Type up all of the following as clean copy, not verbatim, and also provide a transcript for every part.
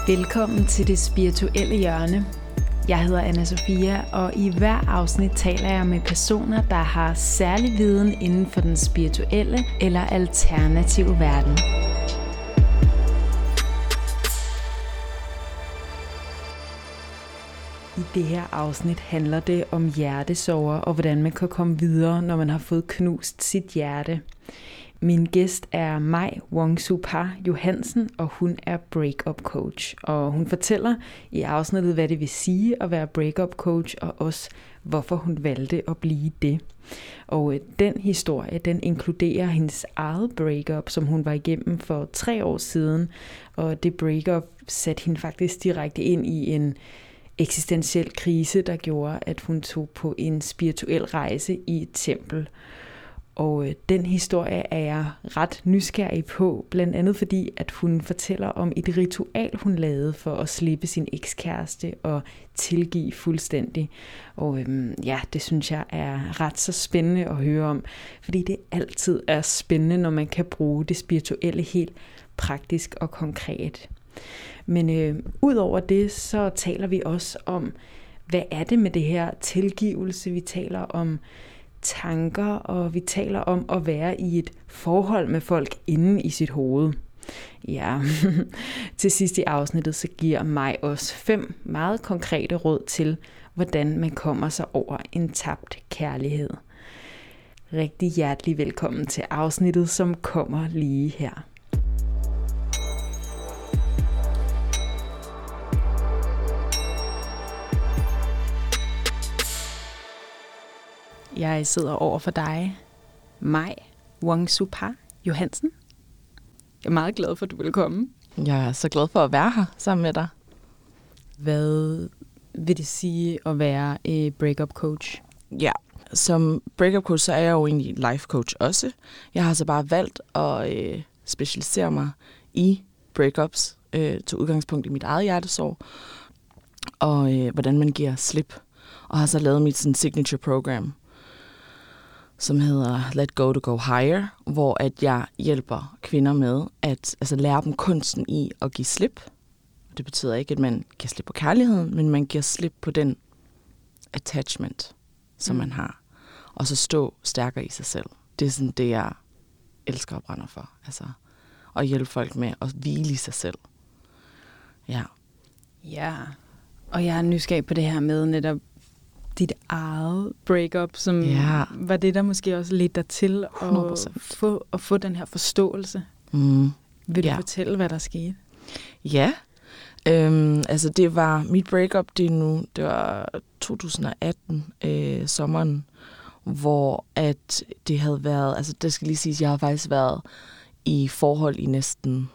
Velkommen til det spirituelle hjørne. Jeg hedder Anna-Sofia, og i hver afsnit taler jeg med personer, der har særlig viden inden for den spirituelle eller alternative verden. I det her afsnit handler det om hjertesorger og hvordan man kan komme videre, når man har fået knust sit hjerte. Min gæst er Mai Wong-Soo Park Johansen, og hun er breakup coach. Og hun fortæller i afsnittet, hvad det vil sige at være breakup coach, og også hvorfor hun valgte at blive det. Og den historie, den inkluderer hendes eget breakup, som hun var igennem for 3 år siden. Og det breakup satte hende faktisk direkte ind i en eksistentiel krise, der gjorde, at hun tog på en spirituel rejse i et tempel. Og den historie er jeg ret nysgerrig på, blandt andet fordi, at hun fortæller om et ritual, hun lavede for at slippe sin ekskæreste og tilgive fuldstændig. Og det synes jeg er ret så spændende at høre om, fordi det altid er spændende, når man kan bruge det spirituelle helt praktisk og konkret. Men ud over det, så taler vi også om, hvad er det med det her tilgivelse? Vi taler om tanker, og vi taler om at være i et forhold med folk inde i sit hoved. Ja, til sidst i afsnittet, så giver mig også 5 meget konkrete råd til, hvordan man kommer sig over en tabt kærlighed. Rigtig hjertelig velkommen til afsnittet, som kommer lige her. Jeg sidder over for dig, Mai Wong-Soo Park Johansen. Jeg er meget glad for, at du vil komme. Jeg er så glad for at være her sammen med dig. Hvad vil det sige at være breakup coach? Ja, som breakup coach, så er jeg jo egentlig life coach også. Jeg har så bare valgt at specialisere mig i breakups til udgangspunkt i mit eget hjertesorg, og hvordan man giver slip. Og har så lavet mit sådan, signature program, som hedder Let Go to Go Higher, hvor at jeg hjælper kvinder med at lære dem kunsten i at give slip. Det betyder ikke, at man giver slip på kærligheden, men man giver slip på den attachment, som man har. Og så stå stærkere i sig selv. Det er sådan det, jeg elsker og brænder for. At hjælpe folk med at hvile i sig selv. Ja. Ja, og jeg er nysgerrig på det her med netop dit eget breakup, som var det, der måske også ledte dig til at få den her forståelse. Vil du fortælle, hvad der skete? Ja, det var mit breakup, det var 2018, sommeren, hvor at det havde været, det skal lige siges, jeg har faktisk været i forhold i næsten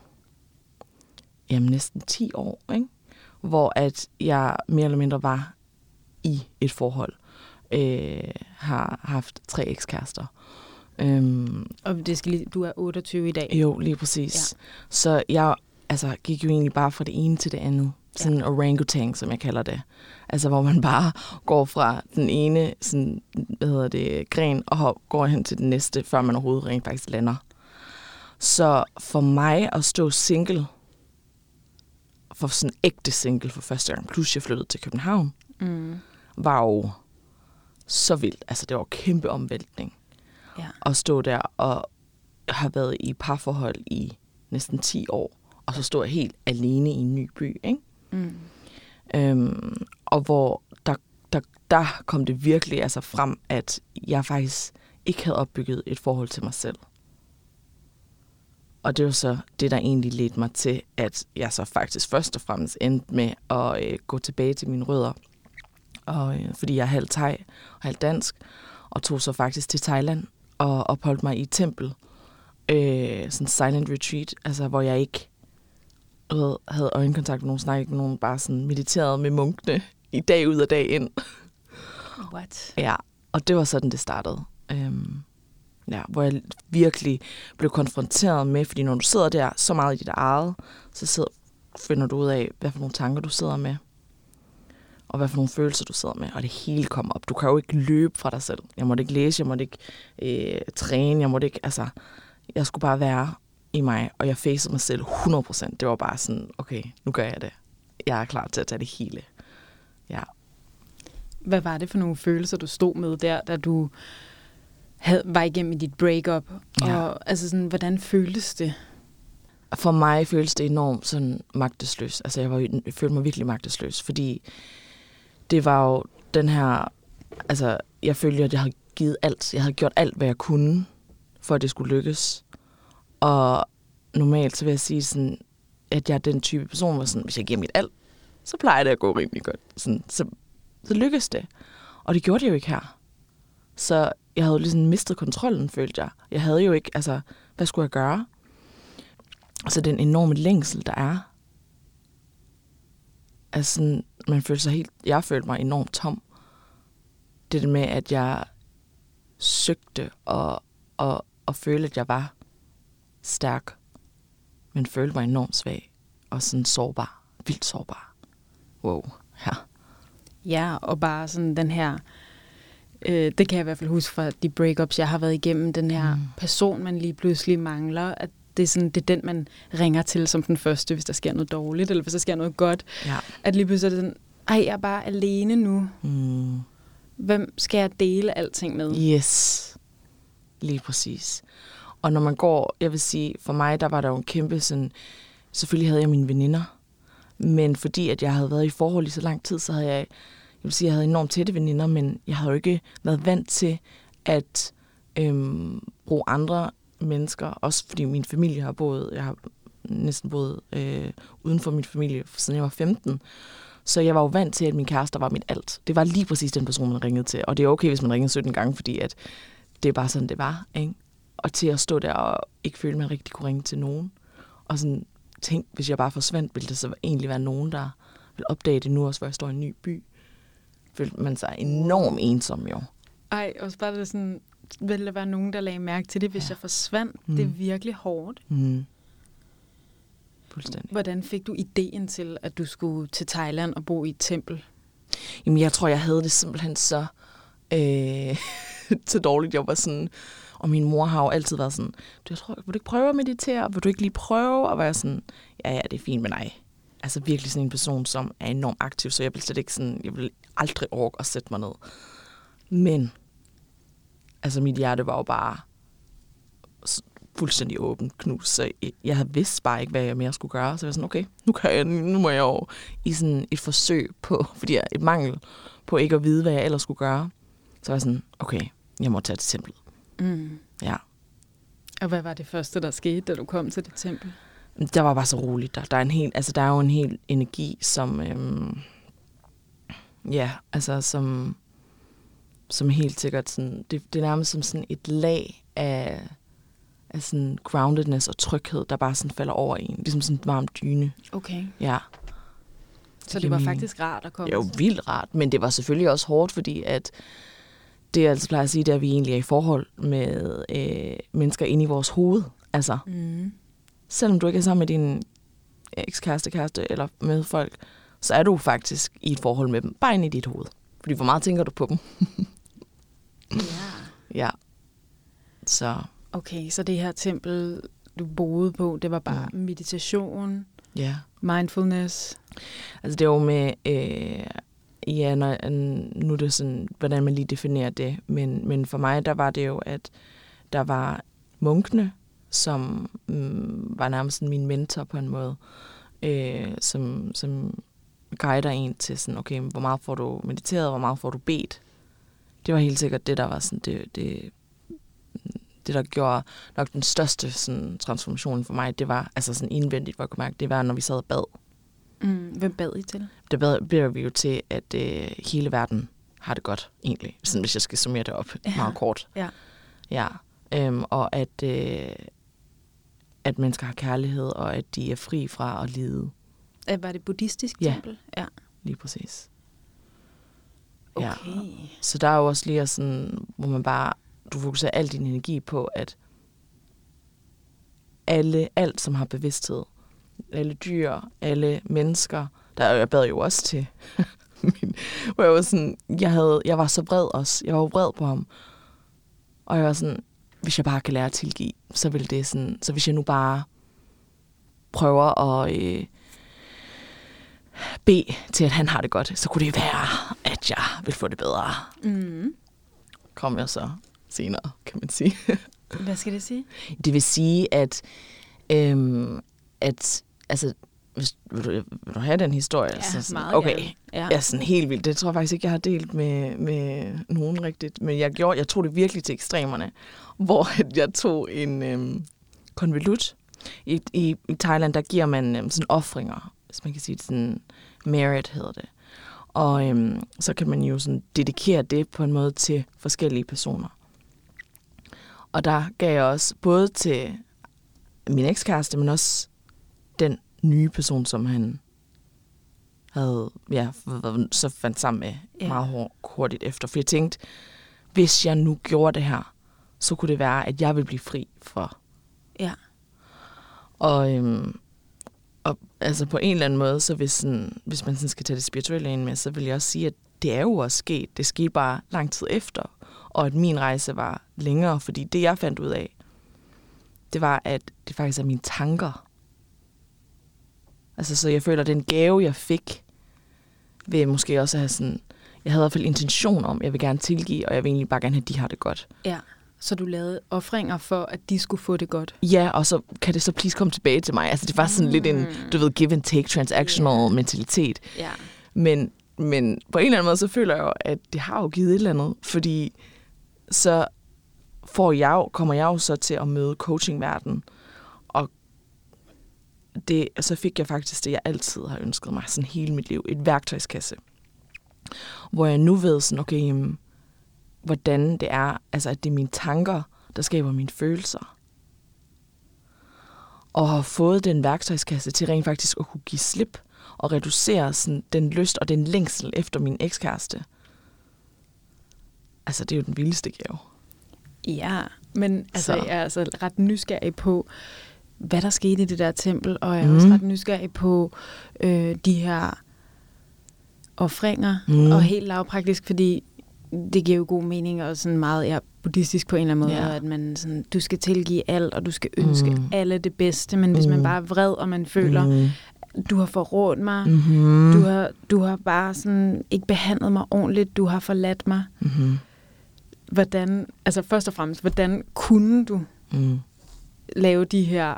10 år, ikke? Hvor at jeg mere eller mindre var i et forhold, har haft 3 ekskærester. Og det skal du er 28 i dag? Jo, lige præcis. Ja. Så jeg gik jo egentlig bare fra det ene til det andet. Sådan en orangutang, som jeg kalder det. Hvor man bare går fra den ene sådan, gren og går hen til den næste, før man overhovedet rent faktisk lander. Så for mig at stå single, for sådan ægte single for første gang, plus jeg flyttede til København, var jo så vildt. Det var kæmpe omvæltning. Ja. At stå der og have været i parforhold i næsten 10 år, og så stå helt alene i en ny by, ikke? Og hvor der kom det virkelig frem, at jeg faktisk ikke havde opbygget et forhold til mig selv. Og det var så det, der egentlig ledte mig til, at jeg så faktisk først og fremmest endte med at gå tilbage til mine rødder. Og fordi jeg er halvt thai og halvt dansk, og tog så faktisk til Thailand og opholdt mig i et tempel. Sådan silent retreat, hvor jeg ikke havde øjenkontakt med nogen, snakkede med nogen, bare sådan mediterede med munkene i dag ud og dag ind. What? Ja, og det var sådan, det startede. Hvor jeg virkelig blev konfronteret med, fordi når du sidder der så meget i dit eget, så finder du ud af, hvad for nogle tanker du sidder med, og hvad for nogle følelser du sidder med, og det hele kommer op. Du kan jo ikke løbe fra dig selv. Jeg måtte ikke læse, jeg måtte ikke træne, jeg måtte ikke, jeg skulle bare være i mig, og jeg facede mig selv 100%. Det var bare sådan, okay, nu gør jeg det. jeg er klar til at tage det hele. Ja. Hvad var det for nogle følelser, du stod med der, da du var igennem dit breakup? Ja. Og altså sådan, hvordan føltes det? For mig føltes det enormt sådan magtesløs. Altså jeg følte mig virkelig magtesløs, fordi det var jo den her, altså jeg følte, at jeg havde givet alt. Jeg havde gjort alt, hvad jeg kunne, for at det skulle lykkes. Og normalt så vil jeg sige sådan, at jeg er den type person, hvor sådan, hvis jeg giver mit alt, så plejer det at gå rimelig godt. Sådan, så lykkes det. Og det gjorde det jo ikke her. Så jeg havde jo ligesom mistet kontrollen, følte jeg. Jeg havde jo ikke, altså, hvad skulle jeg gøre? Så den enorme længsel, der er. Altså, jeg følte mig enormt tom. Det med, at jeg søgte og følte, at jeg var stærk, men følte mig enormt svag og sådan sårbar. Vildt sårbar. Wow, ja. Ja, og bare sådan den her, det kan jeg i hvert fald huske fra de breakups, jeg har været igennem, den her person, man lige pludselig mangler, at det er den, man ringer til som den første, hvis der sker noget dårligt, eller hvis der sker noget godt. Ja. At lige pludselig er det sådan, jeg er bare alene nu. Hvem skal jeg dele alting med? Yes, lige præcis. Og når man går, jeg vil sige, for mig, der var der jo en kæmpe sådan, selvfølgelig havde jeg mine veninder, men fordi at jeg havde været i forhold i så lang tid, så havde jeg vil sige, jeg havde enormt tætte veninder, men jeg havde jo ikke været vant til at bruge andre mennesker, også fordi min familie jeg har næsten boet uden for min familie, siden jeg var 15. Så jeg var jo vant til, at min kæreste var mit alt. Det var lige præcis den person, man ringede til. Og det er okay, hvis man ringede 17 gange, fordi at det er bare sådan, det var. Ikke? Og til at stå der og ikke føle, at man rigtig kunne ringe til nogen. Og sådan tænk, hvis jeg bare forsvandt, ville det så egentlig være nogen, der ville opdage det nu, også hvor jeg står i en ny by. Følte man sig enormt ensom, jo. Ej, også bare det sådan, ville der være nogen, der lagde mærke til det, hvis jeg forsvandt? Det er virkelig hårdt. Fuldstændig. Hvordan fik du ideen til, at du skulle til Thailand og bo i et tempel? Jamen, jeg tror, jeg havde det simpelthen så dårligt. Jeg var sådan, og min mor har jo altid været sådan, vil du ikke prøve at meditere? Vil du ikke lige prøve? Og var jeg sådan, ja, det er fint med dig. Altså virkelig sådan en person, som er enormt aktiv, så jeg vil slet ikke sådan, jeg vil aldrig orke at sætte mig ned. Men, altså mit hjerte var jo bare fuldstændig åbent knust, så jeg vidste bare ikke, hvad jeg mere skulle gøre. Så jeg var sådan, okay, nu må jeg jo i sådan et forsøg på, fordi jeg et mangel på ikke at vide, hvad jeg ellers skulle gøre. Så var jeg sådan, okay, jeg må tage til templet. Ja. Og hvad var det første, der skete, da du kom til det tempel? Der var bare så roligt. Der er jo en hel energi, som som helt sikkert sådan, det er nærmest som sådan et lag af sådan groundedness og tryghed, der bare sådan falder over en. Ligesom sådan en varm dyne. Okay. Ja. Så det var faktisk rart at komme? Det var jo vildt rart, men det var selvfølgelig også hårdt, fordi at det, jeg altså plejer at sige, det er, at vi egentlig er i forhold med mennesker inde i vores hoved. Altså, selvom du ikke er sammen med din ekskæreste eller med folk, så er du faktisk i et forhold med dem, bare inde i dit hoved. Fordi hvor meget tænker du på dem? Ja. Så. Okay, så det her tempel, du boede på, det var bare meditation, mindfulness? Altså det var med, nu er det sådan, hvordan man lige definerer det, men for mig, der var det jo, at der var munkene, som var nærmest min mentor på en måde, som guider en til sådan, okay, hvor meget får du mediteret, hvor meget får du bedt. Det var helt sikkert det, der var sådan, det der gjorde nok den største sådan, transformation for mig, det var altså sådan indvendigt, hvor jeg kunne mærke, det var, når vi sad og bad. Hvem bad I til? Der beder vi jo til, at hele verden har det godt, egentlig. Sådan, hvis jeg skal summere det op meget kort. Ja. Og at mennesker har kærlighed, og at de er fri fra at lide. Var det buddhistisk tempel? Ja, lige præcis. Okay. Ja. Så der er jo også lige sådan, hvor man bare, du fokuserer al din energi på, at alt, som har bevidsthed, alle dyr, alle mennesker, jeg bad jo også til, hvor jeg var sådan, jeg var så vred også, jeg var vred på ham, og jeg var sådan, hvis jeg bare kan lære at tilgive, så vil det sådan, så hvis jeg nu bare prøver at bede til, at han har det godt, så kunne det være, at jeg vil få det bedre. Mm. Kom jeg så senere, kan man sige. Hvad skal det sige? Det vil sige, at altså, vil du have den historie? Ja, så sådan, meget okay, gerne. Ja. Ja, sådan helt vildt. Det tror jeg faktisk ikke, jeg har delt med nogen rigtigt. Men jeg tog det virkelig til ekstremerne, hvor jeg tog en konvolut. I Thailand, der giver man sådan ofringer, hvis man kan sige det, sådan merit hedder det. Og så kan man jo sådan dedikere det på en måde til forskellige personer. Og der gav jeg også både til min ekskæreste, men også den nye person, som han havde så fandt sammen med meget hurtigt efter. For jeg tænkte, hvis jeg nu gjorde det her, så kunne det være, at jeg ville blive fri for. Ja. Og altså på en eller anden måde, så hvis man sådan skal tage det spirituelle ind med, så vil jeg også sige, at det er jo også sket. Det skete bare lang tid efter, og at min rejse var længere, fordi det, jeg fandt ud af, det var, at det faktisk er mine tanker. Altså, så jeg føler, at den gave, jeg fik, vil måske også have sådan, jeg havde i hvert fald intention om, jeg vil gerne tilgive, og jeg vil egentlig bare gerne have, at de har det godt. Ja, så du lavede ofringer for, at de skulle få det godt? Ja, og så kan det så please komme tilbage til mig. Altså, det var sådan lidt en, du ved, give and take, transactional mentalitet. Ja. Men på en eller anden måde, så føler jeg jo, at det har jo givet et eller andet, fordi så kommer jeg jo så til at møde coachingverdenen, og så fik jeg faktisk det, jeg altid har ønsket mig, sådan hele mit liv, et værktøjskasse, hvor jeg nu ved sådan, okay, hvordan det er, altså at det er mine tanker, der skaber mine følelser, og har fået den værktøjskasse til rent faktisk at kunne give slip, og reducere sådan den lyst og den længsel efter min ekskæreste. Altså, det er jo den vildeste gave. Ja, men altså, jeg er altså ret nysgerrig på, hvad der skete i det der tempel, og jeg er også ret nysgerrig på de her ofringer, og helt lavpraktisk, fordi det giver jo god mening, og sådan meget buddhistisk på en eller anden måde, at man sådan, du skal tilgive alt, og du skal ønske alle det bedste, men hvis man bare er vred, og man føler, du har forrådt mig, du har bare sådan ikke behandlet mig ordentligt, du har forladt mig. Hvordan, altså først og fremmest, hvordan kunne du lave de her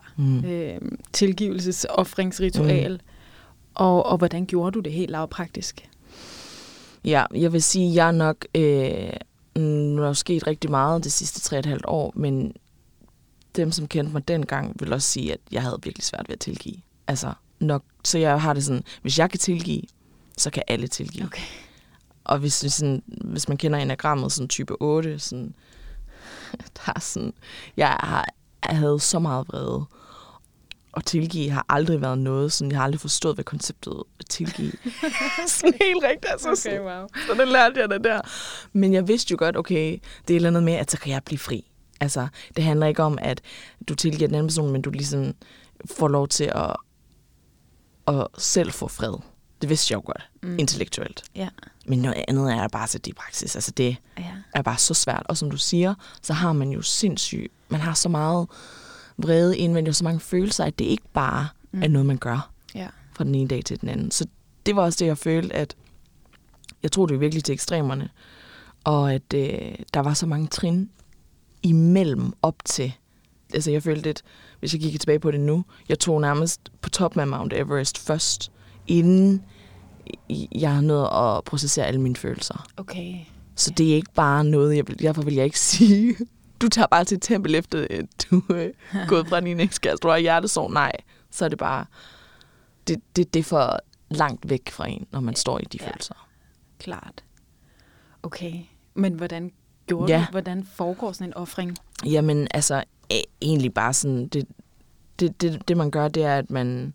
tilgivelsesoffringsritual, og hvordan gjorde du det helt lavpraktisk? Ja, jeg vil sige, at jeg nok, nu er jo sket rigtig meget de sidste 3,5 år, men dem, som kendte mig dengang, vil også sige, at jeg havde virkelig svært ved at tilgive. Altså nok, så jeg har det sådan, hvis jeg kan tilgive, så kan alle tilgive. Okay. Og hvis man kender enagrammet, sådan type 8, sådan, der er sådan, jeg havde så meget vrede. Og tilgive har aldrig været noget, sådan, jeg har aldrig forstået, hvad konceptet at tilgive. Sådan helt rigtigt. Altså, okay, wow. Så det lærte jeg det der. Men jeg vidste jo godt, okay, det er et eller andet med, at så kan jeg blive fri. Altså, det handler ikke om, at du tilgiver den anden person, men du ligesom får lov til at selv få fred. Det vidste jeg jo godt, intellektuelt. Ja. Men noget andet er bare så det i praksis. Altså, det er bare så svært. Og som du siger, så har man jo man har så meget vrede indvendigt og så mange følelser, at det ikke bare er noget, man gør fra den ene dag til den anden. Så det var også det, jeg følte, at jeg tog det virkelig til ekstremerne, og at der var så mange trin imellem op til. Altså jeg følte lidt, hvis jeg kigger tilbage på det nu, jeg tog nærmest på toppen af Mount Everest først, inden jeg har nået at processere alle mine følelser. Okay. Så det er ikke bare noget, derfor vil jeg ikke sige, du tager bare til et tempel efter, du er gået fra din ekskæreste, du har hjertesorg. Nej, så er det bare, det er for langt væk fra en, når man står i de følelser. Klart. Okay, men hvordan gjorde du? Hvordan foregår sådan en ofring? Jamen, altså, egentlig bare sådan, det man gør, det er, at man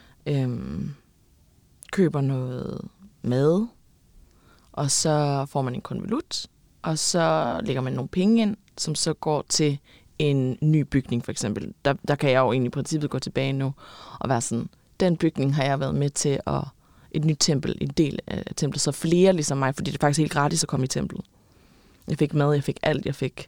køber noget mad, og så får man en konvolut, og så lægger man nogle penge ind, som så går til en ny bygning, for eksempel. Der kan jeg jo egentlig i princippet gå tilbage nu og være sådan, den bygning har jeg været med til et nyt tempel, en del af templet, så flere ligesom mig, fordi det er faktisk helt gratis at komme i templet. Jeg fik mad, jeg fik alt,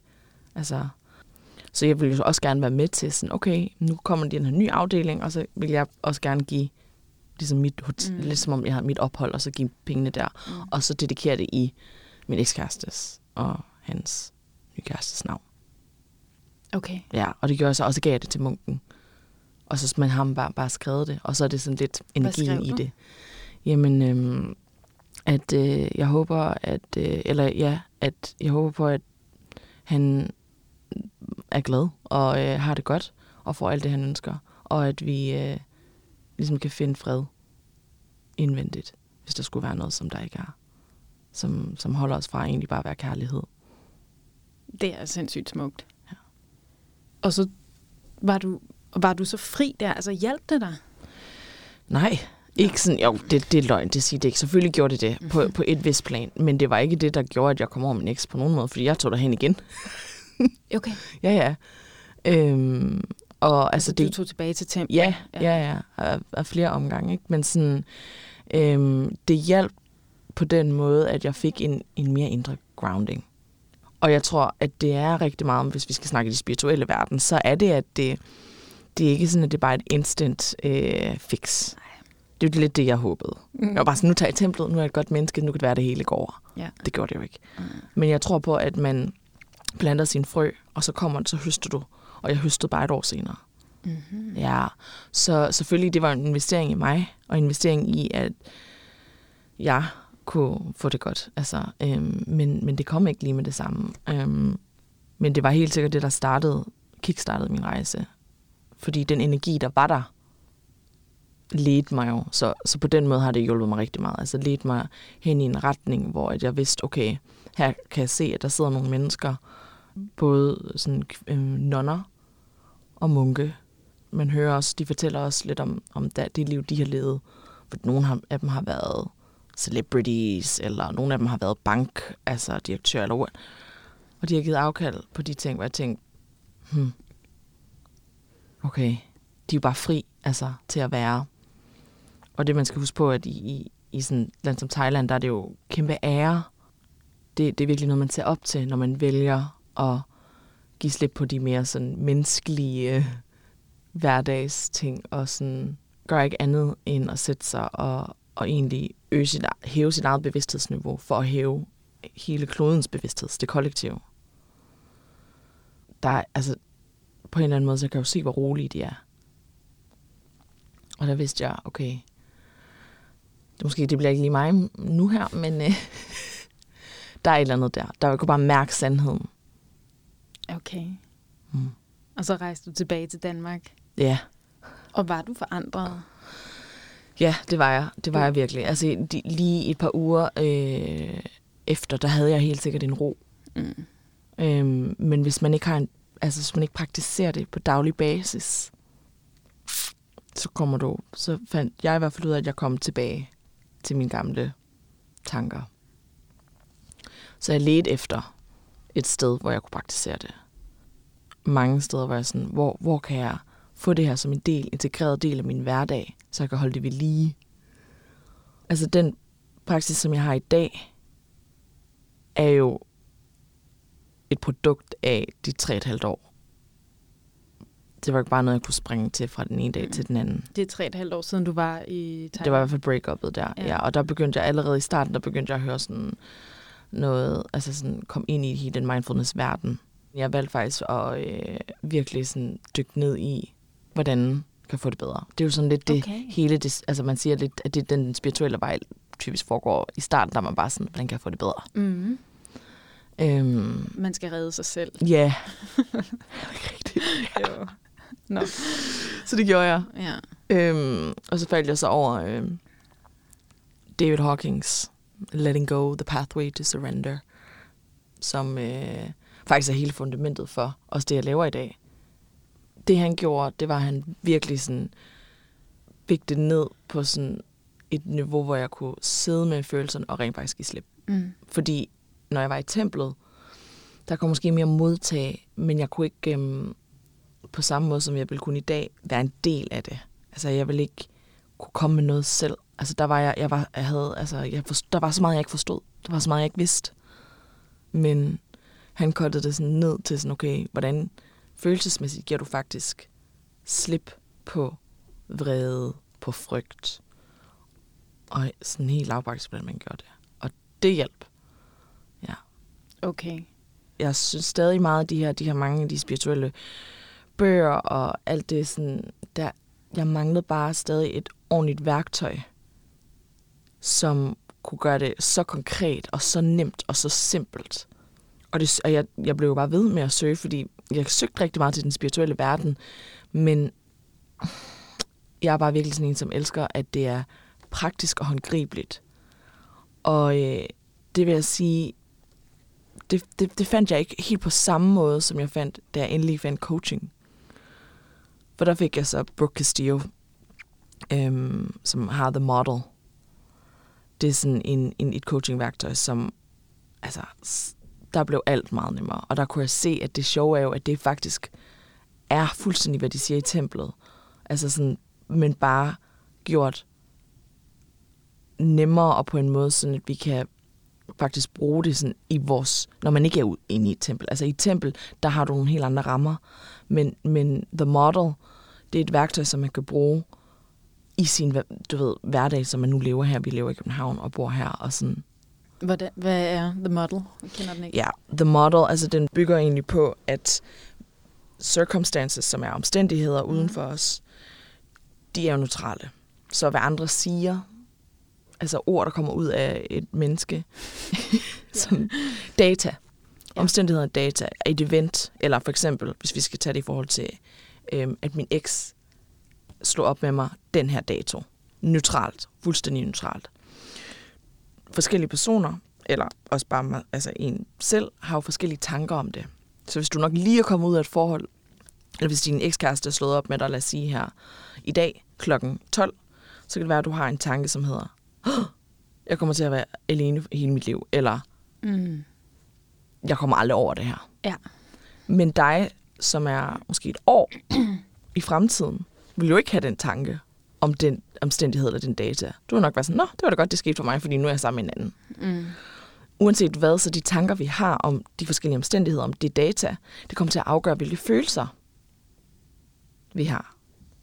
så jeg ville jo også gerne være med til sådan, okay, nu kommer den her nye afdeling, og så vil jeg også gerne give ligesom mit hotel, lidt som om jeg har mit ophold, og så give pengene der, og så dedikere det i min ekskærestes og hans nye kærestes navn. Okay. Ja, og det gjorde jeg så, og så gav jeg det til munken. Og så man har bare skrevet det, og så er det sådan lidt energien i det. Jamen, at jeg håber, at jeg håber på, at han er glad og har det godt og får alt det, han ønsker. Og at vi ligesom kan finde fred indvendigt, hvis der skulle være noget, som der ikke er. Som holder os fra egentlig bare at være kærlighed. Det er sindssygt smukt. Ja. Og så var du så fri der? Altså hjalp det dig? Nej, ikke sådan. Jo, det er løgn, det siger det ikke. Selvfølgelig gjorde det på et vist plan, men det var ikke det, der gjorde, at jeg kom over min eks på nogen måde, fordi jeg tog derhen igen. Okay. Ja. Og altså du tog tilbage til templet? Ja. Af flere omgange, ikke? Men sådan, det hjalp på den måde, at jeg fik en mere indre grounding. Og jeg tror, at det er rigtig meget, hvis vi skal snakke i de spirituelle verden, så er det, at det er ikke sådan, at det er bare et instant fix. Det er jo lidt det, jeg håbede. Jeg var bare sådan, nu tager jeg templet, nu er jeg et godt menneske, nu kan det være, det hele går over. Ja. Det gjorde det jo ikke. Men jeg tror på, at man planter sin frø, og så kommer det, så høster du. Og jeg høstede bare et år senere. Mm-hmm. Ja, så selvfølgelig, det var en investering i mig, og en investering i, at jeg kunne få det godt. Altså, men det kom ikke lige med det samme. Men det var helt sikkert det, der kickstartede min rejse. Fordi den energi, der var der, ledte mig jo. Så på den måde har det hjulpet mig rigtig meget. Altså ledte mig hen i en retning, hvor jeg vidste, okay, her kan jeg se, at der sidder nogle mennesker, både sådan nonner og munke. Man hører også, de fortæller også lidt om det liv, de har levet. For nogle af dem har været celebrities, eller nogle af dem har været direktør, eller what. Og de har givet afkald på de ting, hvor jeg tænkte, okay, de er jo bare fri, altså, til at være. Og det, man skal huske på, at i sådan et land som Thailand, der er det jo kæmpe ære. Det er virkelig noget, man ser op til, når man vælger at give slip på de mere sådan menneskelige hverdagsting, og sådan gør ikke andet end at sætte sig og egentlig hæve sit eget bevidsthedsniveau, for at hæve hele klodens bevidsthed, det kollektive. Der er, altså, på en eller anden måde, så kan jeg jo se, hvor rolige de er. Og der vidste jeg, okay, det bliver ikke lige mig nu her, men der er et eller andet der kunne bare mærke sandheden. Okay. Og så rejste du tilbage til Danmark? Ja. Og var du forandret? Ja, det var jeg. Det var jeg virkelig. Altså lige et par uger efter, der havde jeg helt sikkert en ro. Men hvis man ikke hvis man ikke praktiserer det på daglig basis, så fandt jeg i hvert fald ud af, at jeg kom tilbage til mine gamle tanker. Så jeg ledte efter et sted, hvor jeg kunne praktisere det. Mange steder var jeg sådan, hvor kan jeg få det her som en integreret del af min hverdag, så jeg kan holde det ved lige. Altså den praksis, som jeg har i dag, er jo et produkt af de 3,5 år. Det var ikke bare noget, jeg kunne springe til fra den ene dag til den anden. Det er 3,5 år siden, du var i Thailand? Det var i hvert fald break-up'et der, ja. Og der begyndte jeg allerede i starten, at høre sådan noget, altså sådan kom ind i hele den mindfulness-verden. Jeg valgte faktisk at virkelig sådan dykke ned i, hvordan kan få det bedre. Det er jo sådan lidt det hele, altså man siger lidt, at det den spirituelle vej typisk foregår i starten, der er man bare sådan, hvordan kan jeg få det bedre? Mm. Man skal redde sig selv. Ja. Rigtigt. Jo. No. Så det gjorde jeg. Ja. Og så faldt jeg så over David Hawkins Letting Go, The Pathway to Surrender, som faktisk er hele fundamentet for også det, jeg laver i dag. Det han gjorde, det var, at han virkelig sådan fik det ned på sådan et niveau, hvor jeg kunne sidde med følelserne og rent faktisk give slip. Fordi når jeg var i templet, der kunne måske mere modtage, men jeg kunne ikke på samme måde, som jeg ville kunne i dag, være en del af det. Altså, jeg ville ikke kunne komme med noget selv. Altså, der var så meget, jeg ikke forstod. Der var så meget, jeg ikke vidste. Men han kottede det sådan ned til sådan, okay, hvordan følelsesmæssigt giver du faktisk slip på vrede, på frygt, Og sådan helt lavpraktisk, hvordan man gør det. Og det hjælp. Ja. Okay. Jeg synes stadig meget, de her mange af de spirituelle bøger og alt det sådan, der, jeg manglede bare stadig et ordentligt værktøj, som kunne gøre det så konkret og så nemt og så simpelt. Og jeg blev jo bare ved med at søge, fordi jeg søgte rigtig meget til den spirituelle verden, men jeg er bare virkelig sådan en, som elsker, at det er praktisk og håndgribeligt. Og det vil jeg sige, det fandt jeg ikke helt på samme måde, som jeg fandt, da jeg endelig fandt coaching. For der fik jeg så Brooke Castillo, som har The Model. Det er sådan et coachingværktøj, som, altså, der blev alt meget nemmere. Og der kunne jeg se, at det sjove er jo, at det faktisk er fuldstændig, hvad de siger i templet. Altså sådan, men bare gjort nemmere og på en måde, sådan at vi kan faktisk bruge det sådan i vores, når man ikke er inde i et tempel. Altså i et tempel, der har du nogle helt andre rammer. Men The Model, det er et værktøj, som man kan bruge i sin, hverdag, som man nu lever her. Vi lever i København og bor her og sådan. Hvad er The Model? Jeg kender den ikke. Ja, The Model, altså den bygger egentlig på, at circumstances, som er omstændigheder uden for os, de er jo neutrale. Så hvad andre siger, altså ord, der kommer ud af et menneske, som data, omstændigheder og data, et event, eller for eksempel, hvis vi skal tage det i forhold til, at min eks slog op med mig den her dato. Neutralt, fuldstændig neutralt. Forskellige personer, eller også bare altså en selv, har jo forskellige tanker om det. Så hvis du nok lige er kommet ud af et forhold, eller hvis din ekskæreste er slået op med dig, lad os sige her, i dag kl. 12, så kan det være, at du har en tanke, som hedder, jeg kommer til at være alene i hele mit liv, eller jeg kommer aldrig over det her. Ja. Men dig, som er måske et år i fremtiden, vil jo ikke have den tanke om den omstændighed eller den data. Du vil nok være sådan, nå, det var da godt, det skete for mig, fordi nu er jeg sammen med en anden. Uanset hvad, så de tanker, vi har om de forskellige omstændigheder, om det data, det kommer til at afgøre, hvilke følelser vi har.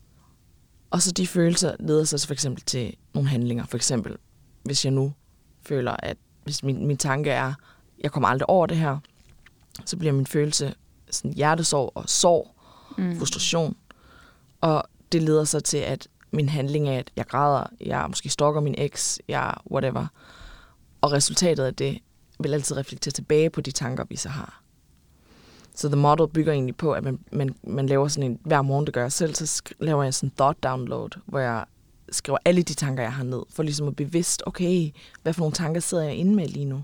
Og så de følelser leder sig for eksempel til nogle handlinger. For eksempel, hvis jeg nu føler, at hvis min tanke er, jeg kommer aldrig over det her, så bliver min følelse sådan hjertesorg og sorg, frustration. Og det leder sig til, at min handling er, at jeg græder, jeg måske stalker min eks, jeg whatever. Og resultatet af det vil altid reflektere tilbage på de tanker, vi så har. Så The Model bygger egentlig på, at man laver sådan en, hver morgen, det gør jeg selv, så laver jeg sådan en thought download, hvor jeg skriver alle de tanker, jeg har ned, for ligesom at bevidst, okay, hvad for nogle tanker sidder jeg inde med lige nu?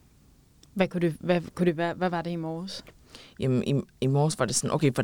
Hvad var det i morges? Jamen, i morges var det sådan, okay,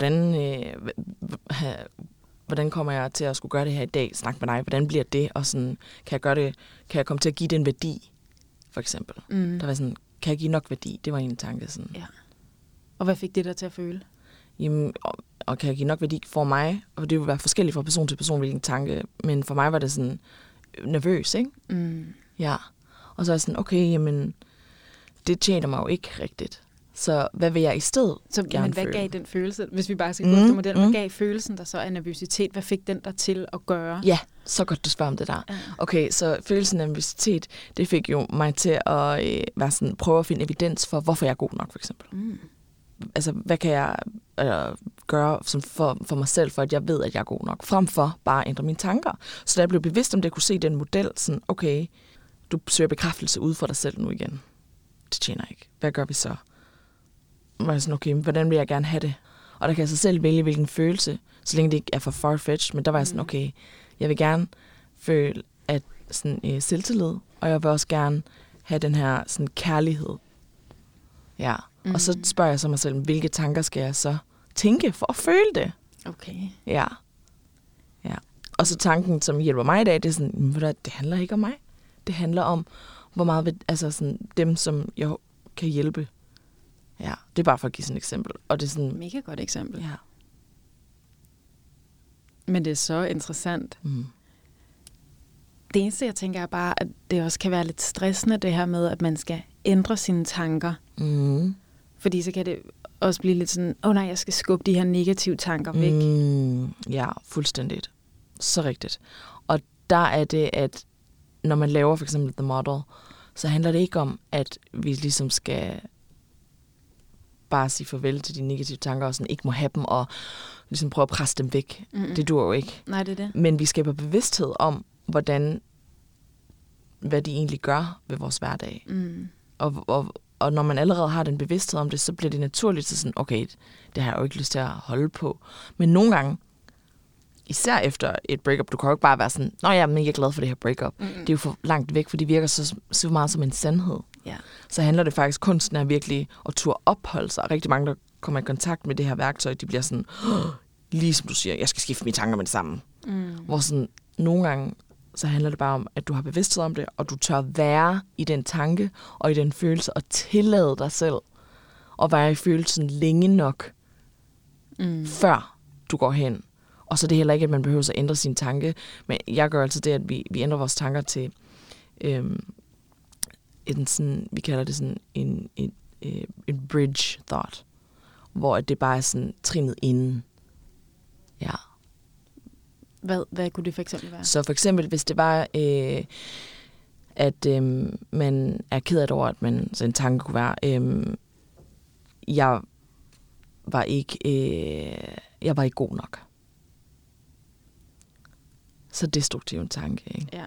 hvordan kommer jeg til at skulle gøre det her i dag? Snak med dig, hvordan bliver det? Og sådan, kan jeg komme til at give det en værdi, for eksempel? Der var sådan, kan jeg give nok værdi? Det var en tanke sådan. Ja. Og hvad fik det der til at føle? Jamen, og kan jeg give nok værdi for mig? Og det vil være forskelligt fra person til person, hvilken tanke. Men for mig var det sådan nervøs, ikke? Ja. Og så er jeg sådan, okay, jamen, det tjener mig jo ikke rigtigt. Så hvad vil jeg i stedet gerne men hvad føle? gav den følelse? Hvis vi bare skal gå efter modellen, hvad gav følelsen der så af nervøsitet? Hvad fik den der til at gøre? Ja, så godt du spørger om det der. Ja. Okay, så følelsen af nervøsitet, det fik jo mig til at være sådan, prøve at finde evidens for, hvorfor jeg er god nok, for eksempel. Altså, hvad kan jeg gøre for mig selv, for at jeg ved, at jeg er god nok, frem for bare at ændre mine tanker. Så da jeg blev bevidst om det, jeg kunne se den model, sådan, okay, du søger bekræftelse ud for dig selv nu igen. Det tjener ikke. Hvad gør vi så? Var jeg sådan, okay, hvordan vil jeg gerne have det? Og der kan jeg så selv vælge, hvilken følelse, så længe det ikke er for far-fetched, men der var jeg sådan, okay, jeg vil gerne føle at sådan, selvtillid, og jeg vil også gerne have den her sådan, kærlighed. Ja. Og så spørger jeg så mig selv, hvilke tanker skal jeg så tænke for at føle det? Okay. Ja. Og så tanken, som hjælper mig i dag, det er sådan, det handler ikke om mig. Det handler om, hvor meget, altså sådan, dem, som jeg kan hjælpe. Ja, det er bare for at give sådan et eksempel. Og det er sådan, mega godt eksempel. Ja. Men det er så interessant. Det eneste, jeg tænker, er bare, at det også kan være lidt stressende, det her med, at man skal ændre sine tanker. Fordi så kan det også blive lidt sådan, nej, jeg skal skubbe de her negative tanker væk. Ja, fuldstændigt. Så rigtigt. Og der er det, at når man laver for eksempel The Model, så handler det ikke om, at vi ligesom skal bare sige farvel til de negative tanker, og sådan ikke må have dem, og ligesom prøve at presse dem væk. Mm-hmm. Det duer jo ikke. Nej, det er det. Men vi skaber bevidsthed om, hvad de egentlig gør ved vores hverdag. Mm. Og når man allerede har den bevidsthed om det, så bliver det naturligt til sådan, okay, det har jeg jo ikke lyst til at holde på. Men nogle gange, især efter et breakup, du kan jo ikke bare være sådan, nå ja, men jeg er glad for det her breakup. Mm-hmm. Det er jo for langt væk, for det virker så meget som en sandhed. Yeah. Så handler det faktisk, kunsten er virkelig at turde opholde sig. Rigtig mange, der kommer i kontakt med det her værktøj, de bliver sådan, lige som du siger, jeg skal skifte mine tanker med det samme. Mm. Hvor sådan, nogle gange, så handler det bare om, at du har bevidsthed om det, og du tør være i den tanke og i den følelse, og tillade dig selv at være i følelsen længe nok, før du går hen. Og så er det heller ikke, at man behøver at ændre sin tanke, men jeg gør altid det, at vi ændrer vores tanker til vi kalder det sådan en bridge thought, hvor det bare er sådan trinnet inden. Ja. Hvad kunne det for eksempel være? Så for eksempel, hvis det var, at man er ked af det over, at så en tanke kunne være, jeg var ikke god nok. Så destruktiv en tanke, ikke? Ja.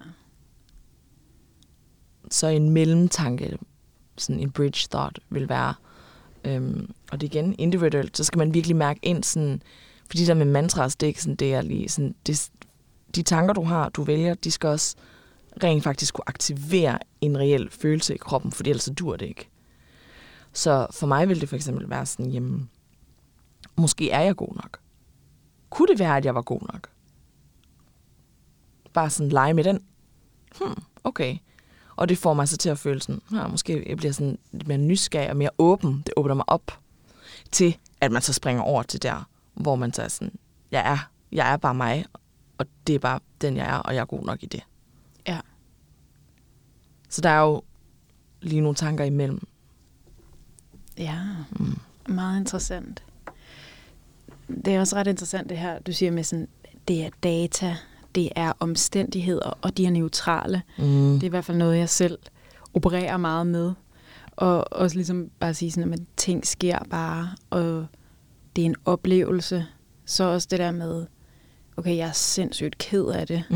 Så en mellemtanke, sådan en bridge thought, vil være, og det igen individuelt, så skal man virkelig mærke ind sådan, fordi der med mantras, det er ikke sådan, det er lige sådan, de tanker, du har, du vælger, de skal også rent faktisk kunne aktivere en reel følelse i kroppen, for ellers så dur det ikke. Så for mig vil det for eksempel være sådan, jamen, måske er jeg god nok. Kunne det være, at jeg var god nok? Bare sådan lege med den. Okay. Og det får mig så til at føle sådan, måske jeg bliver sådan lidt mere nysgerrig og mere åben. Det åbner mig op til, at man så springer over til der, hvor man så er sådan, jeg er bare mig, og det er bare den, jeg er, og jeg er god nok i det. Ja. Så der er jo lige nogle tanker imellem. Ja, meget interessant. Det er også ret interessant det her, du siger med sådan, det er data, det er omstændigheder, og de er neutrale. Det er i hvert fald noget, jeg selv opererer meget med. Og også ligesom bare sige sådan, at ting sker bare, og det er en oplevelse. Så også det der med, okay, jeg er sindssygt ked af det.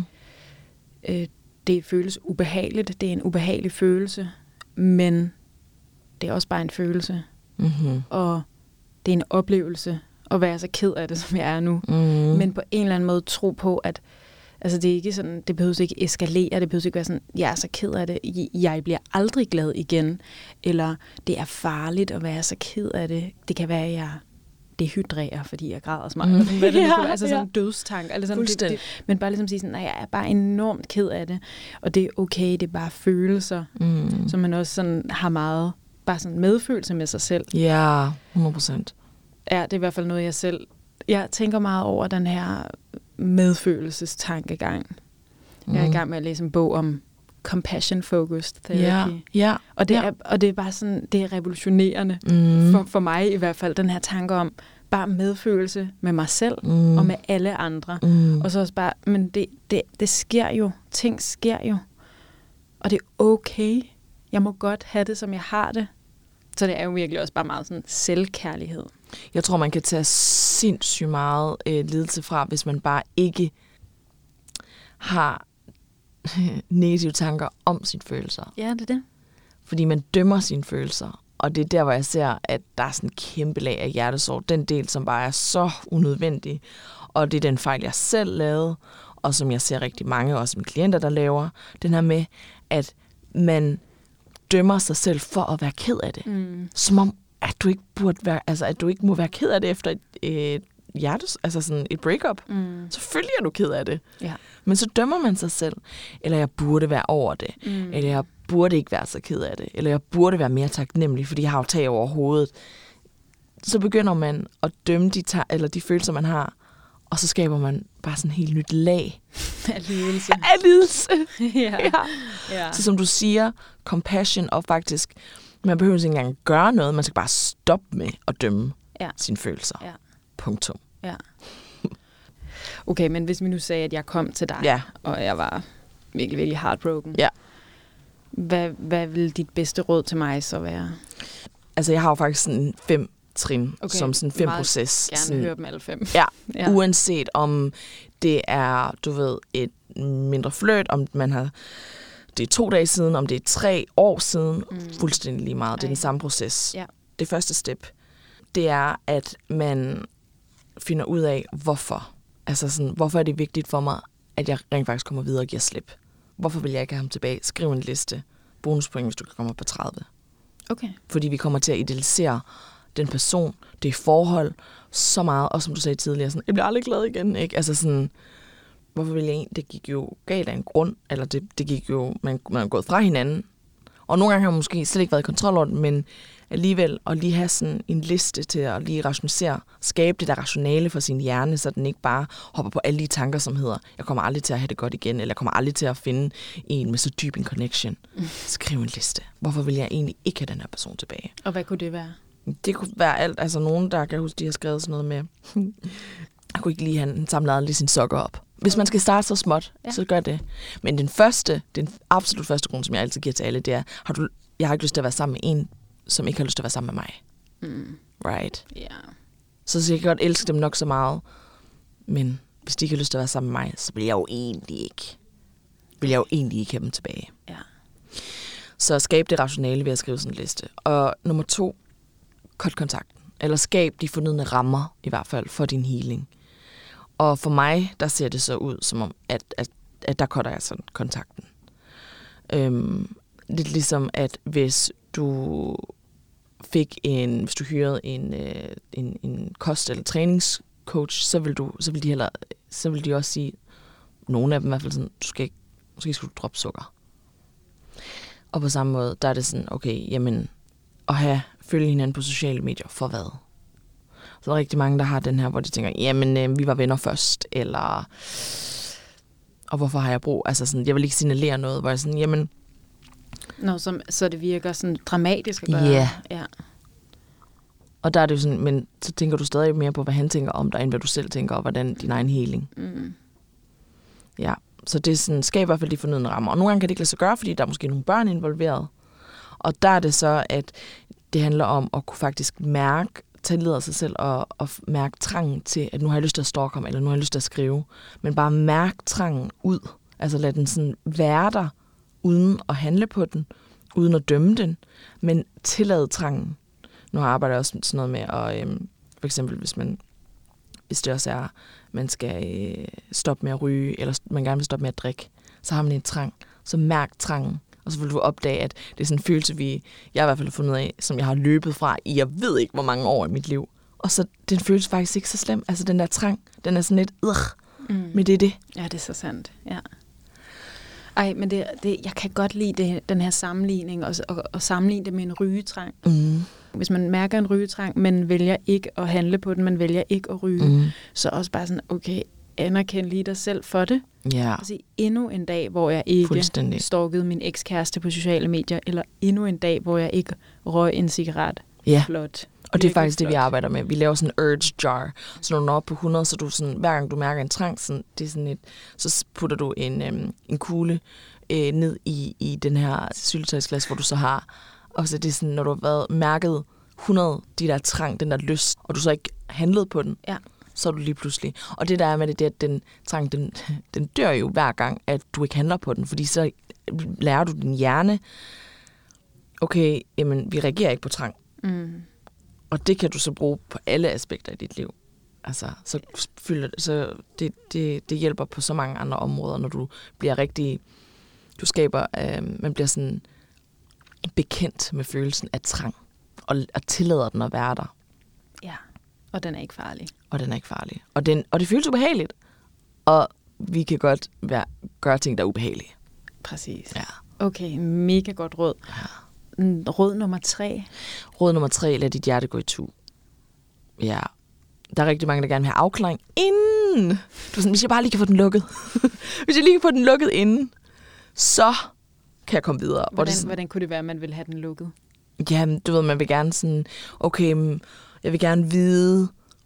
Det føles ubehageligt. Det er en ubehagelig følelse, men det er også bare en følelse. Mm-hmm. Og det er en oplevelse at være så ked af det, som jeg er nu. Men på en eller anden måde tro på, at altså det er ikke sådan, det behøver ikke eskalere, det behøver ikke være sådan, jeg er så ked af det, jeg bliver aldrig glad igen, eller det er farligt at være så ked af det. Det kan være, at jeg dehydrerer, fordi jeg græder så meget. Altså sådan en dødstank. Altså sådan, men bare ligesom sige sådan, nej, jeg er bare enormt ked af det, og det er okay, det er bare følelser, som man også sådan har meget, bare sådan medfølelse med sig selv. Ja, 100%. Ja, det er i hvert fald noget, jeg tænker meget over den her medfølelsestankegang. Jeg er i gang med at læse en bog om compassion-focused therapy. Ja. Og det er bare sådan, det er revolutionerende for mig i hvert fald, den her tanke om bare medfølelse med mig selv og med alle andre. Og så også bare, men det sker jo. Ting sker jo. Og det er okay. Jeg må godt have det, som jeg har det. Så det er jo virkelig også bare meget sådan selvkærlighed. Jeg tror, man kan tage sindssygt meget lidelse fra, hvis man bare ikke har negative tanker om sine følelser. Ja, det er det. Fordi man dømmer sine følelser. Og det er der, hvor jeg ser, at der er sådan en kæmpe lag af hjertesorg. Den del, som bare er så unødvendig. Og det er den fejl, jeg selv lavede, og som jeg ser rigtig mange, også mine klienter, der laver. Den her med, at man dømmer sig selv for at være ked af det. Som om, at du ikke burde være, altså at du ikke må være ked af det efter et altså sådan et breakup. Selvfølgelig er du ked af det. Ja. Men så dømmer man sig selv. Eller jeg burde være over det. Eller jeg burde ikke være så ked af det. Eller jeg burde være mere taknemmelig, fordi jeg har jo tag over hovedet. Så begynder man at dømme de følelser, man har. Og så skaber man bare sådan en helt nyt lag. Af lidelse. Af lidelse. Ja. Så som du siger, compassion, og faktisk, man behøver ikke engang gøre noget. Man skal bare stoppe med at dømme sine følelser. Ja. Punktum. Ja. Okay, men hvis vi nu sagde, at jeg kom til dig, og jeg var virkelig, virkelig heartbroken. Ja. Hvad vil dit bedste råd til mig så være? Altså, jeg har jo faktisk sådan 5 trin, som sådan 5 proces. Jeg gerne høre dem alle 5. Ja, uanset om det er, du ved, et mindre flirt, om man har, det er 2 dage siden, om det er 3 år siden, fuldstændig lige meget. Det er den samme proces. Ja. Det første step, det er, at man finder ud af, hvorfor. Altså sådan, hvorfor er det vigtigt for mig, at jeg rent faktisk kommer videre og giver slip? Hvorfor vil jeg ikke have ham tilbage? Skriv en liste. Bonuspoint, hvis du kan komme op på 30. Okay. Fordi vi kommer til at idealisere den person, det forhold, så meget, og som du sagde tidligere, sådan, jeg bliver aldrig glad igen, ikke? Altså sådan, hvorfor vil jeg egentlig? Det gik jo galt af en grund, eller det gik jo, man er gået fra hinanden, og nogle gange har man måske slet ikke været i kontrol over det, men alligevel at lige have sådan en liste til at lige rationalisere, skabe det der rationale for sin hjerne, så den ikke bare hopper på alle de tanker, som hedder, jeg kommer aldrig til at have det godt igen, eller jeg kommer aldrig til at finde en med så dyb en connection. Skriv en liste. Hvorfor vil jeg egentlig ikke have den her person tilbage? Og hvad kunne det være? Det kunne være alt. Altså nogen, der kan huske, de har skrevet sådan noget med, jeg kunne ikke lige have samlet lige sine sokker op. Hvis man skal starte så småt, så gør det. Men den absolut første grund, som jeg altid giver til alle, det er, jeg har ikke lyst til at være sammen med en, som ikke har lyst til at være sammen med mig. Right? Ja. Så jeg kan godt elske dem nok så meget, men hvis de ikke har lyst til at være sammen med mig, så vil jeg jo egentlig ikke have dem tilbage. Ja. Så skab det rationale ved at skrive sådan en liste. Og nummer 2, cut kontakten. Eller skab de fornødne rammer, i hvert fald, for din healing. Og for mig, der ser det så ud, som om, at der cutter jeg sådan kontakten. Lidt ligesom, at hvis du hyrede en kost- eller træningscoach, så vil de også sige, nogle af dem i hvert fald sådan, måske skal du droppe sukker. Og på samme måde, der er det sådan, okay, jamen, at følge hinanden på sociale medier, for hvad? Så er der rigtig mange, der har den her, hvor de tænker, jamen, vi var venner først, eller, og hvorfor har jeg brug? Altså sådan, jeg vil ikke signalere noget, hvor jeg sådan, jamen, så det virker sådan dramatisk at gøre. Yeah. Ja. Og der er det jo sådan, men så tænker du stadig mere på, hvad han tænker om dig, end hvad du selv tænker, og hvordan din egen healing. Ja, så det er sådan, skab i hvert fald de fornødne rammer. Og nogle gange kan det ikke lade sig gøre, fordi der er måske nogle børn involveret. Og der er det så, at det handler om at kunne faktisk tillade sig selv og mærke trangen til, at nu har jeg lyst til at stalke ham, eller nu har jeg lyst til at skrive. Men bare mærke trangen ud. Altså lad den sådan være der, uden at handle på den, uden at dømme den, men tillade trangen. Nu arbejder jeg også sådan noget med, at for eksempel hvis det også er, man skal stoppe med at ryge, eller man gerne vil stoppe med at drikke, så har man en trang. Så mærk trangen. Og så vil du opdage, at det er sådan en følelse, jeg i hvert fald har fundet af, som jeg har løbet fra i, jeg ved ikke, hvor mange år i mit liv. Og så den føles faktisk ikke så slem. Altså den der trang, den er sådan lidt, men det er det. Ja, det er så sandt, ja. Ej, men jeg kan godt lide den her sammenligning, og sammenligne det med en rygetrang. Hvis man mærker en rygetrang, men vælger ikke at handle på den, man vælger ikke at ryge, så også bare sådan, okay, anerkend lige dig selv for det. Ja. Altså, endnu en dag, hvor jeg ikke stalkede min ekskæreste på sociale medier, eller endnu en dag, hvor jeg ikke røg en cigaret. Ja. Flot. Og det er faktisk det, vi arbejder med. Vi laver sådan en urge jar. Så når du når op på 100, så du sådan, hver gang du mærker en trang, sådan, det er sådan så putter du en kugle ned i den her syltetøjsglas, hvor du så har. Og så det er sådan, når du har været mærket 100, de der trang, den der lyst, og du så ikke handlet på den, så er du lige pludselig. Og det der er med det, at den trang, den dør jo hver gang, at du ikke handler på den, fordi så lærer du din hjerne, okay, jamen, vi reagerer ikke på trang. Og det kan du så bruge på alle aspekter i dit liv. Altså, så det hjælper på så mange andre områder, når du bliver rigtig, man bliver sådan bekendt med følelsen af trang, og tillader den at være der. Ja, og den er ikke farlig. Og det føles ubehageligt. Og vi kan godt gøre ting, der er ubehagelige. Præcis. Ja. Okay, mega godt råd. Ja. Råd nummer 3. Råd nummer 3, lad dit hjerte gå i tu. Ja. Der er rigtig mange, der gerne vil have afklaring inden. Hvis jeg bare lige kan få den lukket. Hvis jeg lige kan få den lukket inden, så kan jeg komme videre. Hvordan kunne det være, at man vil have den lukket? Ja, du ved, man vil gerne sådan, okay, jeg vil gerne vide,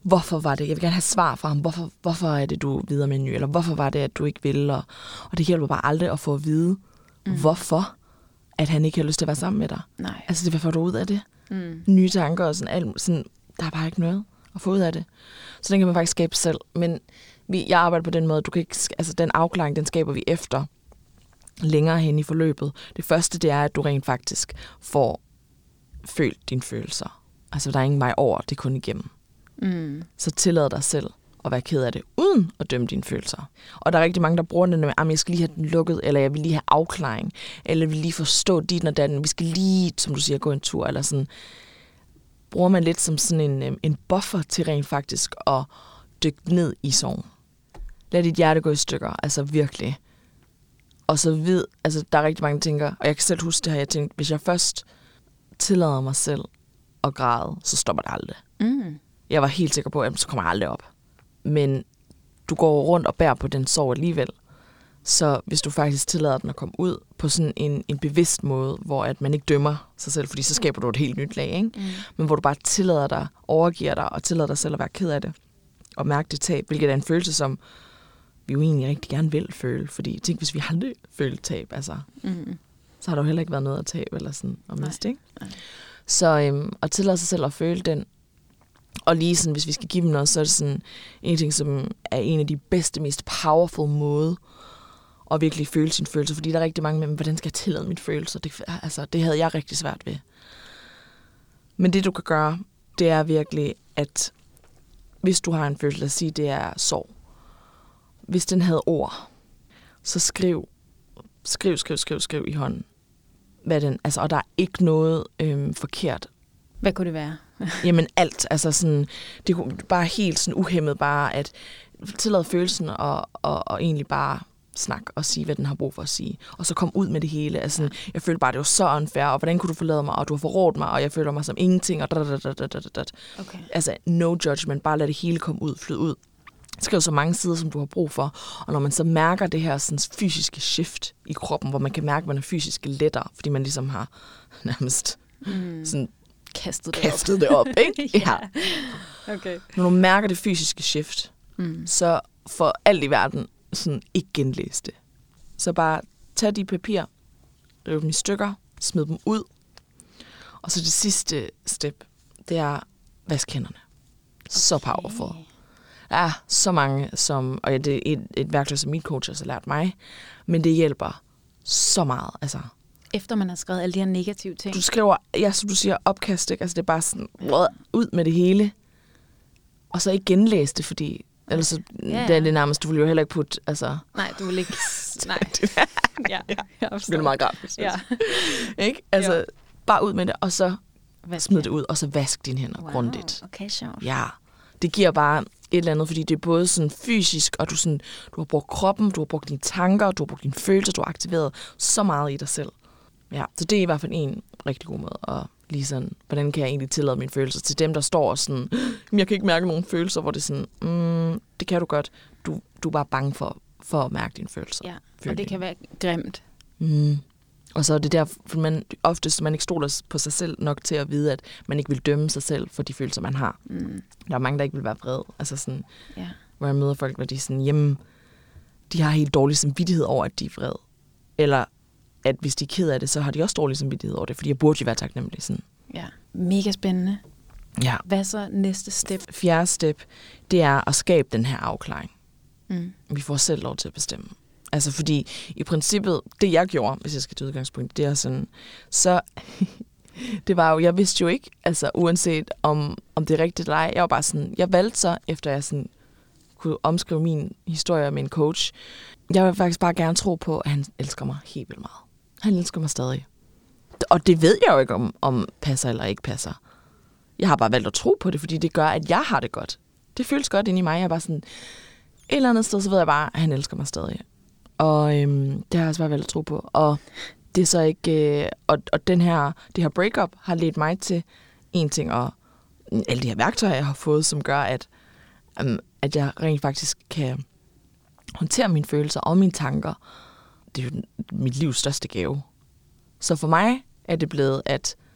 hvorfor var det? Jeg vil gerne have svar fra ham. Hvorfor er det, du er videre med en ny? Eller hvorfor var det, at du ikke ville? Og det hjælper bare aldrig at få at vide, hvorfor at han ikke har lyst til at være sammen med dig. Nej. Altså, hvad får du ud af det? Nye tanker og sådan, der er bare ikke noget at få ud af det. Så den kan man faktisk skabe selv. Men jeg arbejder på den måde, du kan ikke, altså den afklaring, den skaber vi efter længere hen i forløbet. Det første, det er, at du rent faktisk får følt dine følelser. Altså, der er ingen vej over, det er kun igennem. Så tillad dig selv at være ked af det, uden at dømme dine følelser. Og der er rigtig mange, der bruger det med, at jeg skal lige have den lukket, eller jeg vil lige have afklaring, eller jeg vil lige forstå dit og datten, vi skal lige, som du siger, gå en tur, eller sådan. Bruger man lidt som sådan en buffer til rent faktisk at dykke ned i sorgen. Lad dit hjerte gå i stykker, altså virkelig. Og så altså der er rigtig mange, der tænker, og jeg kan selv huske det her, jeg tænkte, hvis jeg først tillader mig selv at græde, så stopper det aldrig. Jeg var helt sikker på, at så kommer jeg aldrig op. Men du går rundt og bærer på den sorg alligevel. Så hvis du faktisk tillader den at komme ud på sådan en bevidst måde, hvor at man ikke dømmer sig selv, fordi så skaber du et helt nyt lag, ikke? Men hvor du bare tillader dig, overgiver dig og tillader dig selv at være ked af det. Og mærke det tab, hvilket er en følelse, som vi jo egentlig rigtig gerne vil føle. Fordi tænk, hvis vi aldrig følte tab, altså, så har der jo heller ikke været noget at tabe eller sådan at miste, ikke? Så at tillade sig selv at føle den. Og lige sådan, hvis vi skal give dem noget, så er det sådan en ting, som er en af de bedste, mest powerful måde at virkelig føle sine følelser. Fordi der er rigtig mange med, hvordan skal jeg tillade mine følelser? Det havde jeg rigtig svært ved. Men det, du kan gøre, det er virkelig, at hvis du har en følelse, lad os sige, det er sorg. Hvis den havde ord, så skriv i hånden. Hvad den, altså, og der er ikke noget forkert. Hvad kunne det være? Jamen alt, altså sådan, det kunne bare helt sådan uhæmmet bare at tillade følelsen og egentlig bare snakke og sige, hvad den har brug for at sige. Og så kom ud med det hele. Altså, jeg følte bare, det var så unfair, og hvordan kunne du forlade mig, og du har forrådt mig, og jeg føler mig som ingenting, og Okay. Altså, no judgment, bare lad det hele komme ud, flyde ud. Skriv så mange sider, som du har brug for. Og når man så mærker det her sådan, fysiske shift i kroppen, hvor man kan mærke, at man er fysisk lettere, fordi man ligesom har nærmest sådan kastet det op, ikke? Ja. Okay. Når du mærker det fysiske shift, så for alt i verden sådan ikke genlæse det. Så bare tag de papir, riv dem i stykker, smid dem ud. Og så det sidste step, det er vask hænderne. Okay. Så powerful. Der er så mange, og ja, det er et værktøj, som min coach har lært mig, men det hjælper så meget. Altså, efter man har skrevet alle de her negative ting. Du skriver, ja, som du siger, opkast, ikke? Altså det er bare sådan, ud med det hele. Og så ikke genlæse det, fordi ellers så, det er det nærmest, du vil jo heller ikke putte, altså. Nej, du vil ikke. Nej. Ja, det er meget grafisk. Ja. Ikke? Altså, bare ud med det, og så smid det ud, og så vask dine hænder grundigt. Okay, sjovt. Ja, det giver bare et eller andet, fordi det er både sådan fysisk, og du har brugt kroppen, du har brugt dine tanker, du har brugt dine følelser, du har aktiveret så meget i dig selv. Ja, så det er i hvert fald en rigtig god måde at lige sådan, hvordan kan jeg egentlig tillade mine følelser til dem, der står sådan, jeg kan ikke mærke nogen følelser, hvor det er sådan, det kan du godt, du er bare bange for at mærke dine følelser. Ja, og det kan være grimt. Og så er det der, for man oftest man ikke stoler på sig selv nok til at vide, at man ikke vil dømme sig selv for de følelser, man har. Der er mange, der ikke vil være vred. Altså sådan, hvor jeg møder folk, hvor de er sådan, de har helt dårlig samvittighed over, at de er vred. Eller at hvis de er ked af det, så har de også dårlig samvittighed over det, fordi jeg burde jo være taknemmelig. Sådan. Ja, mega spændende. Ja. Hvad er så næste step? 4. step, det er at skabe den her afklaring. Vi får selv lov til at bestemme. Altså fordi i princippet, det jeg gjorde, hvis jeg skal til udgangspunkt, det er sådan, så det var jo, jeg vidste jo ikke, altså uanset om det er rigtigt eller ej, jeg var bare sådan, jeg valgte så, efter jeg sådan kunne omskrive min historie med en coach, jeg vil faktisk bare gerne tro på, at han elsker mig helt vildt meget. Han elsker mig stadig. Og det ved jeg jo ikke, om passer eller ikke passer. Jeg har bare valgt at tro på det, fordi det gør, at jeg har det godt. Det føles godt inde i mig. Jeg er bare sådan, et eller andet sted, så ved jeg bare, at han elsker mig stadig. Og det har jeg altså bare valgt at tro på. Og det er så ikke... og det her breakup har ledt mig til en ting, og alle de her værktøjer, jeg har fået, som gør, at jeg rent faktisk kan håndtere mine følelser og mine tanker. Det er jo mit livs største gave. Så for mig er det blevet, at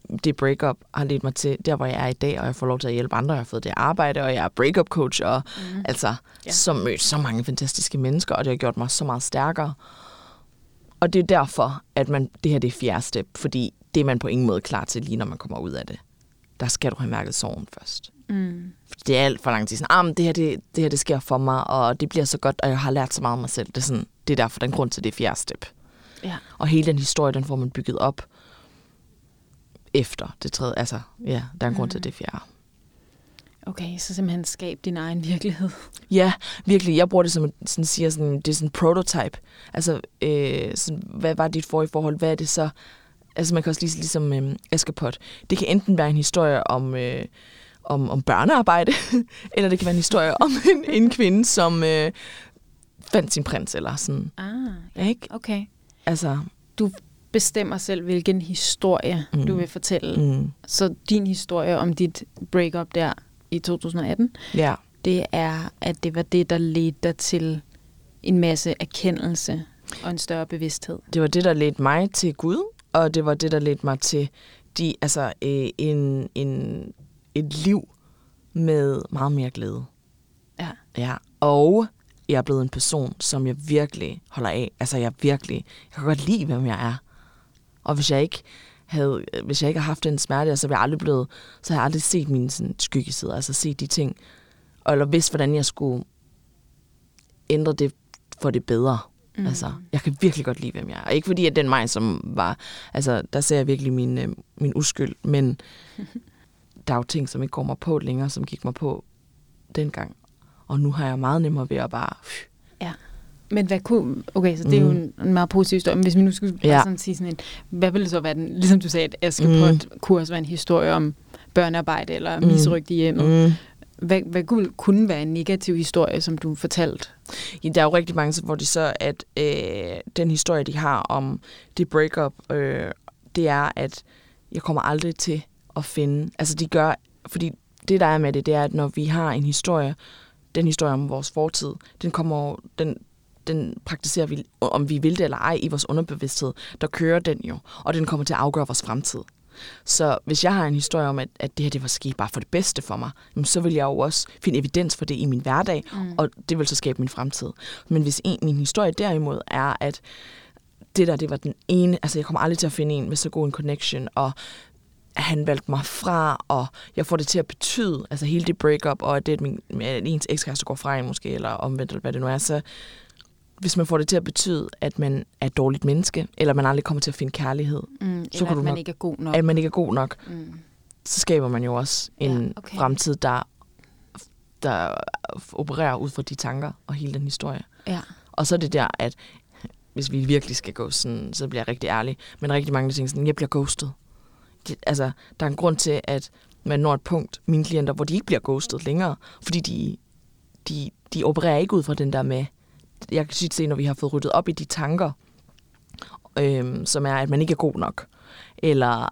det breakup har ledt mig til der, hvor jeg er i dag, og jeg får lov til at hjælpe andre. Jeg har fået det arbejde, og jeg er breakup coach, og så mødt så mange fantastiske mennesker, og det har gjort mig så meget stærkere. Og det er derfor, at det her det er 4. step, fordi det er man på ingen måde klar til, lige når man kommer ud af det. Der skal du have mærket sorgen først. Fordi det er alt for lang tid sådan, det her det sker for mig, og det bliver så godt, og jeg har lært så meget om mig selv. Det er derfor den grund til det 4. step. Ja. Og hele den historie, den får man bygget op efter det 3. Altså, ja, der er en grund til det 4. Okay, så simpelthen skab din egen virkelighed. Ja, virkelig. Jeg bruger det som det er sådan en prototype. Altså, hvad var dit forrige forhold? Hvad er det så? Altså, man kan også ligesom Askepot. Det kan enten være en historie om børnearbejde, eller det kan være en historie om en kvinde, som fandt sin prins, eller sådan. Ja, ikke? Okay. Altså, du bestemmer selv, hvilken historie du vil fortælle. Så din historie om dit breakup der i 2018, det er, at det var det, der ledte dig til en masse erkendelse og en større bevidsthed. Det var det, der ledte mig til Gud, og det var det, der ledte mig til et liv med meget mere glæde. Ja. Og jeg er blevet en person, som jeg virkelig holder af. Altså, jeg kan godt lide, hvem jeg er. Og hvis jeg ikke har haft den smerte, så har jeg aldrig set mine skyggesider, altså set de ting, eller vidst, hvordan jeg skulle ændre det for det bedre. Altså, jeg kan virkelig godt lide, hvem jeg er. Og ikke fordi, at den mig, som var, altså, der ser jeg virkelig min uskyld, men der er jo ting, som ikke går mig på længere, som gik mig på dengang. Og nu har jeg meget nemmere ved at bare... Ja. Men hvad kunne... Okay, så det er jo en meget positiv historie. Men hvis vi nu skulle bare sådan sige sådan en... Hvad ville det så være den... Ligesom du sagde, at Askepot kunne også være en historie om børnearbejde eller misrøgt i hjemmet. Hvad kunne være en negativ historie, som du fortalte? Ja, der er jo rigtig mange, hvor de så, at den historie, de har om det breakup, det er, at jeg kommer aldrig til at finde... Altså, de gør... Fordi det, der er med det, det er, at når vi har en historie, den historie om vores fortid, den praktiserer vi, om vi vil det eller ej, i vores underbevidsthed. Der kører den jo, og den kommer til at afgøre vores fremtid. Så hvis jeg har en historie om, at det her det var sket bare for det bedste for mig, så vil jeg jo også finde evidens for det i min hverdag, og det vil så skabe min fremtid. Men hvis min historie derimod er, at det var den ene, altså jeg kommer aldrig til at finde en med så god en connection, og han valgte mig fra, og jeg får det til at betyde, altså hele det breakup, og at ens ekskæreste går fra en måske, eller omvendt, eller hvad det nu er, så hvis man får det til at betyde, at man er et dårligt menneske, eller man aldrig kommer til at finde kærlighed, så kan at man ikke er god nok. At man ikke er god nok, så skaber man jo også en fremtid, der opererer ud fra de tanker og hele den historie. Ja. Og så er det der, at hvis vi virkelig skal gå sådan, så bliver jeg rigtig ærlig, men rigtig mange ting sådan, jeg bliver ghostet. Altså, der er en grund til, at man når et punkt, mine klienter, hvor de ikke bliver ghostet længere, fordi de opererer ikke ud fra den der med, jeg kan sige, når vi har fået ryddet op i de tanker, som er, at man ikke er god nok, eller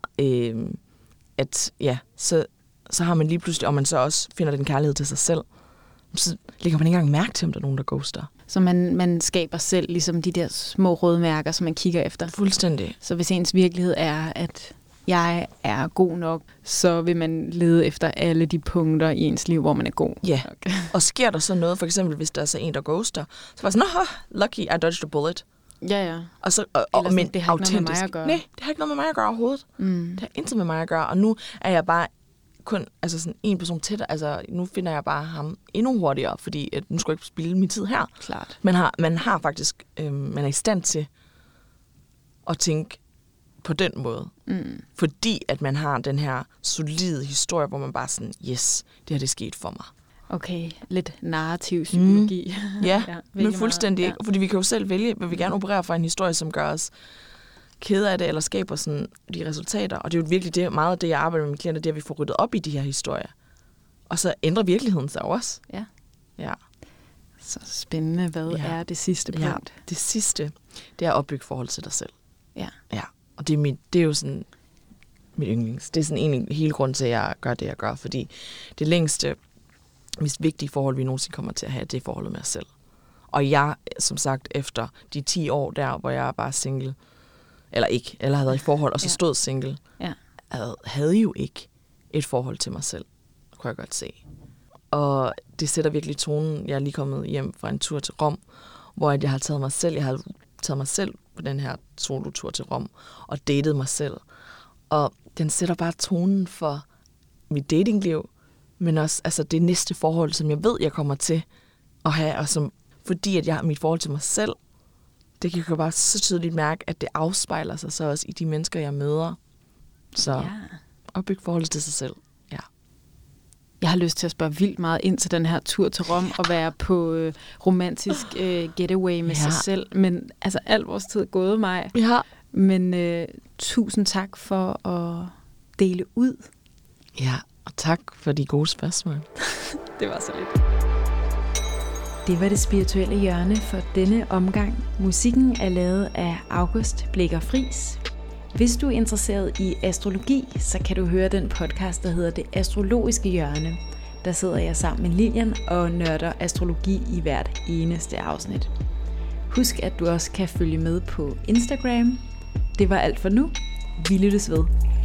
at, ja, så har man lige pludselig, og man så også finder den kærlighed til sig selv, så lægger man ikke engang mærke til, om der er nogen, der ghoster. Så man skaber selv ligesom de der små rødmærker, som man kigger efter. Fuldstændig. Så hvis ens virkelighed er, at jeg er god nok, så vil man lede efter alle de punkter i ens liv, hvor man er god. Ja, okay. Og sker der så noget, for eksempel hvis der er så en, der ghoster, så var sådan, lucky, I dodged a bullet. Ja. Og så, sådan, men det har ikke noget med mig at gøre. Nej, det har ikke noget med mig at gøre overhovedet. Det har intet med mig at gøre, og nu er jeg bare kun sådan en person tættere. Altså, nu finder jeg bare ham endnu hurtigere, fordi at nu skal jeg ikke spilde min tid her. Klart. Man har faktisk, man er i stand til at tænke på den måde. Fordi at man har den her solide historie, hvor man bare sådan, yes, det her det er sket for mig. Okay, lidt narrativ psykologi. Ja, men fuldstændig ikke. Fordi vi kan jo selv vælge, hvad vi gerne opererer for en historie, som gør os kede af det, eller skaber sådan de resultater. Og det er jo virkelig meget af det, jeg arbejder med mine klienter, det er, at vi får ryddet op i de her historier. Og så ændrer virkeligheden sig også. Ja. Så spændende. Hvad er det sidste punkt? Ja, det sidste, det er at opbygge forhold til dig selv. Ja. Og det er jo sådan mit yndlings. Det er sådan egentlig hele grunden til, at jeg gør det, jeg gør. Fordi det længste, mest vigtige forhold, vi nogensinde kommer til at have, det er forholdet med os selv. Og jeg, som sagt, efter de 10 år der, hvor jeg er bare single, eller har været i forhold, og så stod single, havde jo ikke et forhold til mig selv, kunne jeg godt se. Og det sætter virkelig tonen. Jeg er lige kommet hjem fra en tur til Rom, hvor jeg har taget mig selv på den her solotur til Rom, og datet mig selv. Og den sætter bare tonen for mit datingliv, men også altså det næste forhold, som jeg ved, jeg kommer til at have, og som, fordi at jeg har mit forhold til mig selv, det kan jeg bare så tydeligt mærke, at det afspejler sig så også i de mennesker, jeg møder. Så opbygge forhold til sig selv. Ja. Jeg har lyst til at spørge vildt meget ind til den her tur til Rom og være på romantisk getaway med sig selv. Men altså, al vores tid er gået mig. Ja. Men tusind tak for at dele ud. Ja, og tak for de gode spørgsmål. Det var så lidt. Det var det spirituelle hjørne for denne omgang. Musikken er lavet af August Blicher Friis. Hvis du er interesseret i astrologi, så kan du høre den podcast, der hedder Det Astrologiske Hjørne. Der sidder jeg sammen med Lilian og nørder astrologi i hvert eneste afsnit. Husk, at du også kan følge med på Instagram. Det var alt for nu. Vi lyttes ved.